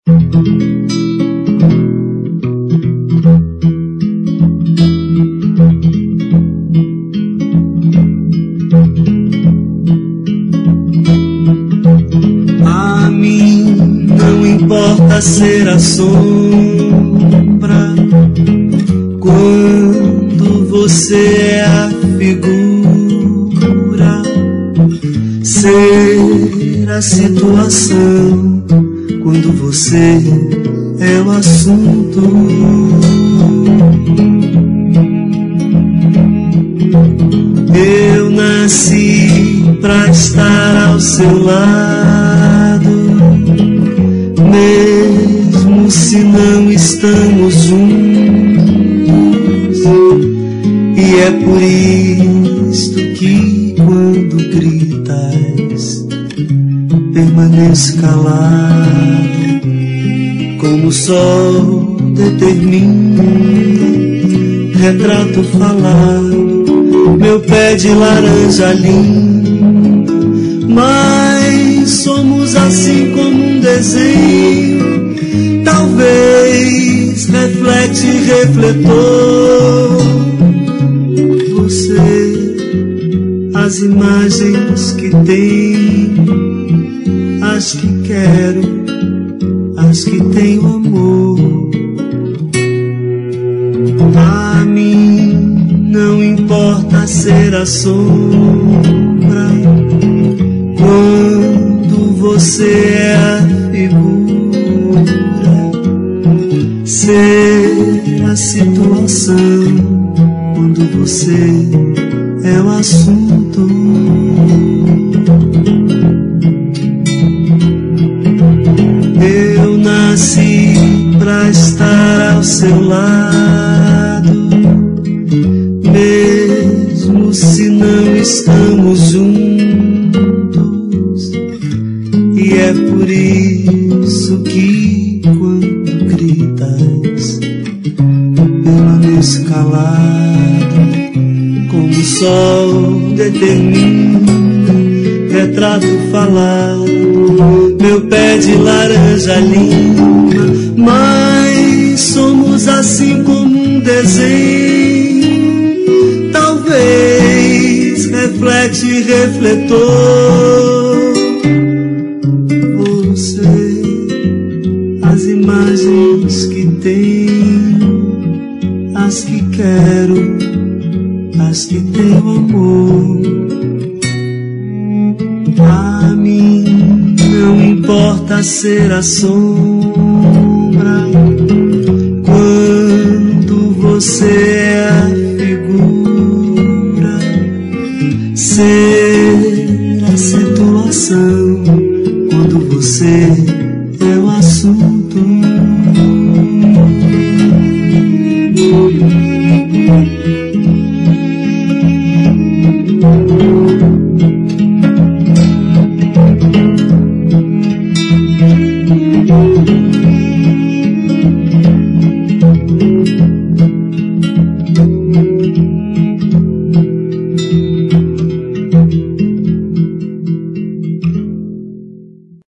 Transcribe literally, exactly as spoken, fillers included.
A mim não importa ser a sombra quando você é a figura, ser a situação quando você é o assunto. Eu nasci pra estar ao seu lado, mesmo se não estamos juntos. E é por isto que quando gritas permaneço calado, como o sol determina, retrato falado, meu pé de laranja lindo. Mas somos assim como um desenho, talvez reflete refletor. Você, as imagens que tenho, as que quero, as que tenho amor. A mim não importa ser a sombra quando você é a figura, ser a situação quando você é o assunto. Eu nasci pra estar ao seu lado, mesmo se não estamos juntos. E é por isso que quando gritas permaneço calado, como o sol determina, retrato falado, meu pé de laranja lima. Mas somos assim como um desenho, talvez reflete refletor. Você, as imagens que tenho, as que quero, as que tenho amor. A mim não importa ser a sombra quando você é a figura, ser a situação quando você